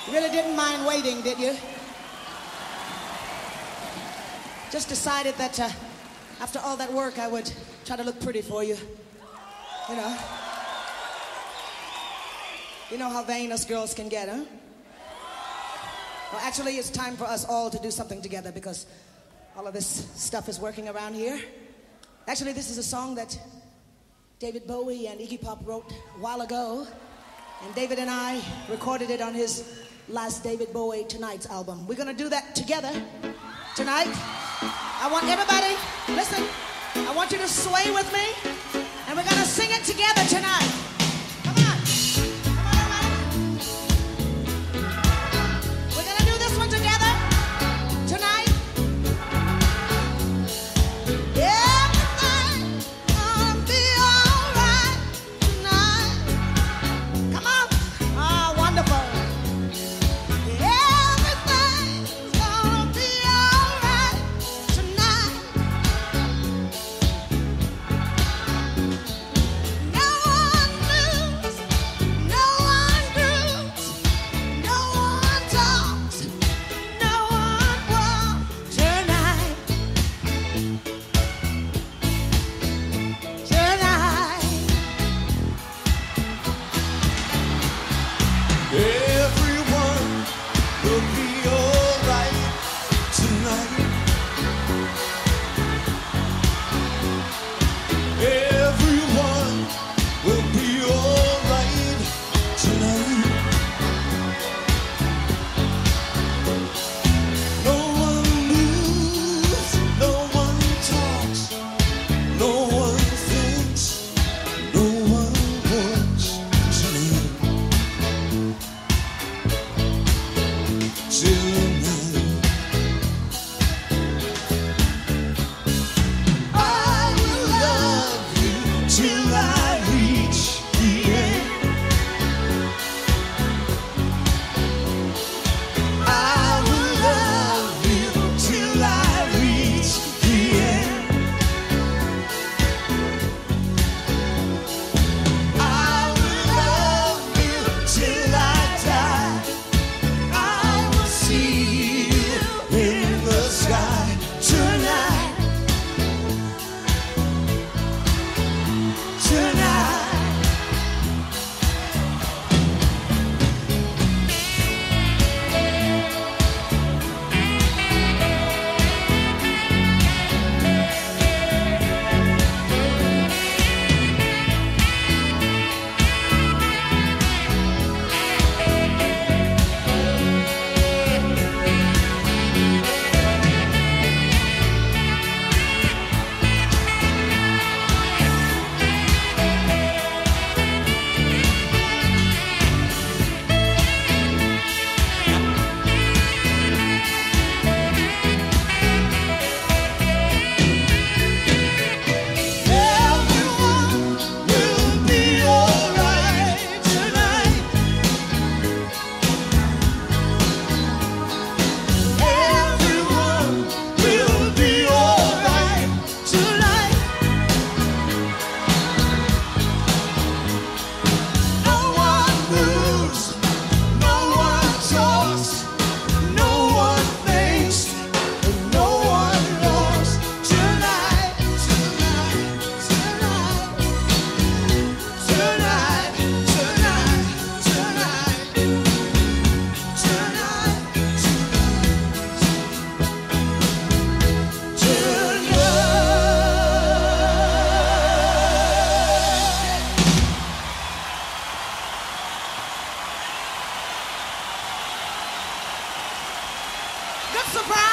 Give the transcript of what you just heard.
Really didn't mind waiting, did you? Just decided that after all that work, I would try to look pretty for you. You know? You know how vain us girls can get, huh? Well, actually, it's time for us all to do something together because all of this stuff is working around here. Actually, this is a song that David Bowie and Iggy Pop wrote a while ago. And David and I recorded it on his last David Bowie Tonight's album. We're gonna do that together tonight. I want everybody, listen, I want you to sway with me, and we're gonna sing it together tonight. Come on. Come on, everybody. We're gonna do this one together tonight. Everything's gonna be alright tonight. Come on. Oh, wonderful. Everything's gonna be alright tonight. No one moves, no one grooves, no one talks, no one walks tonight. Tonight. Everyone will be alright tonight. Everyone will be alright tonight. No one moves, no one talks, no one thinks, no one walks tonight. Tonight, I will love you till I reach the end. I will love you till I reach the end. I will love you till I die. I will see you in the sky tonight. Tonight. Everyone will be alright tonight. Everyone will be alright tonight. No one moves, no one talks, no one thinks, and no one walks tonight. Tonight, tonight, tonight, tonight, tonight, Good surprise.